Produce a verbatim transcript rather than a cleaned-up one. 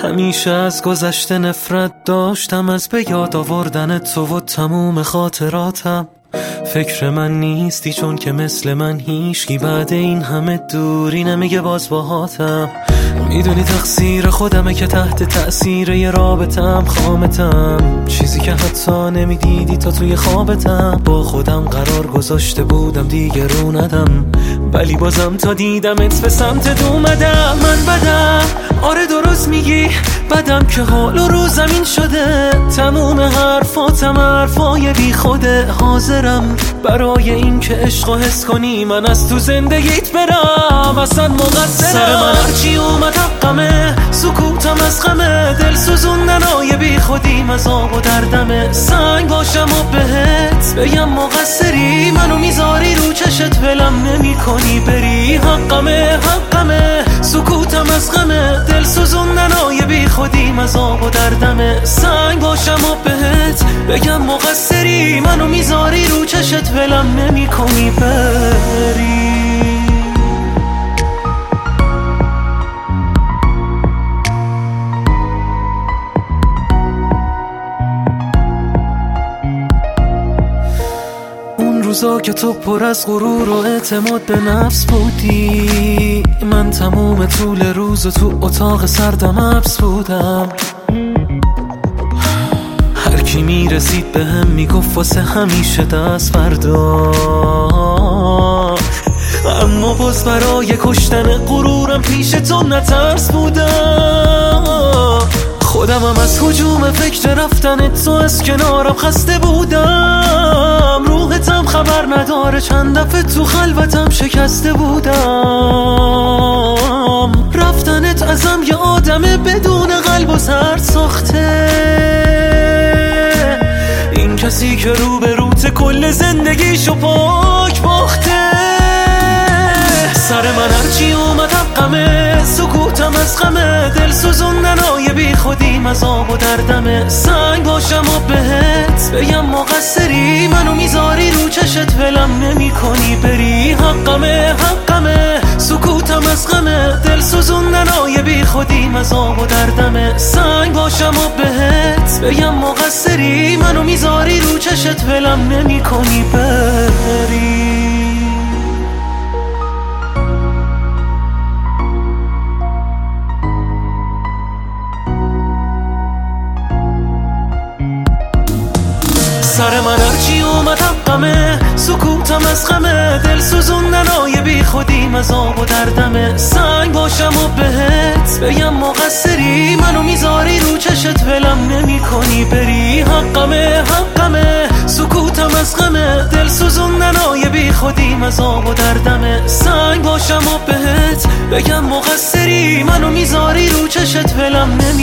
همیشه از گذشته نفرت داشتم، از به یاد آوردن تو و تموم خاطراتم. فکر من نیستی چون که مثل من هیچکی بعد این همه دوری نمیگه باز باهاتم. میدونی تقصیر خودمه که تحت تأثیر یه رابطم خامتم، چیزی که حتی نمیدیدی تا توی خوابتم. با خودم قرار گذاشته بودم دیگه رو ندم، ولی بازم تا دیدمت به سمت اومدم. من بدم، آره درست میگی، بدم که حال و رو زمین شده. تموم حرفاتم حرفای بی خوده. حاضرم برای این که عشق و حس کنی من از تو زندگیت برم، اصلا مقصرم. سر من هرچی اومد حقمه، سکوتم از غمه، دل سوزوندنای بی خودی مذاب و دردمه. سنگ باشم و بهت بگم مقصری، منو میذاری رو چشت ولم نمی کنی بری. حقمه حقمه، سکوتم از غمه، دل سوزوندنای بی خودی مذاب و دردمه. سنگ باشم و بهت بگم مقصری، منو میذاری رو چشت ولم نمی کنی بری. روزا که تو پر از غرور و اعتماد به نفس بودی، من تموم طول روز و تو اتاق سردم حبس بودم. هر کی میرسید به هم میگفت واسه همیشه دست فردا، اما باز برای کشتن غرورم پیش تو نترس بودم. خودم هم از هجوم فکر رفتن تو از کنارم خسته بودم. روحتم خبر نداره چند دفعه تو خلوتم شکسته بودم. رفتنت ازم یه آدم بدون قلب و سرد ساخته، این کسی که رو به روت کل زندگیشو پاک باخته. سر من هرچی اومد حقمه، سکوتم از غمه، دل سوزوندنای بی خودی مذاب و دردمه. سنگ باشم و بهت بگم مقصری، منو میذاری رو چشت ولم نمی کنی بری. حقمه حقمه، سکوتم از غمه، دل سوزوندنای بی خودی مذاب و دردمه. سنگ باشم و بهت بگم مقصری، منو میذاری رو چشت ولم نمی کنی بری. سر من هرچی اومد حقمه، سکوتم از غمه، دل سوزوندنای بی خودی مذاب و دردمه. سنگ باشم و بهت بگم مقصری، منو میذاری رو چشت ولم نمی کنی بری. حقمه حقمه، سکوتم از غمه، دل سوزوندنای بی خودی مذاب و دردمه. سنگ باشم و بهت بگم مقصری، منو میذاری رو چشت ولم نمی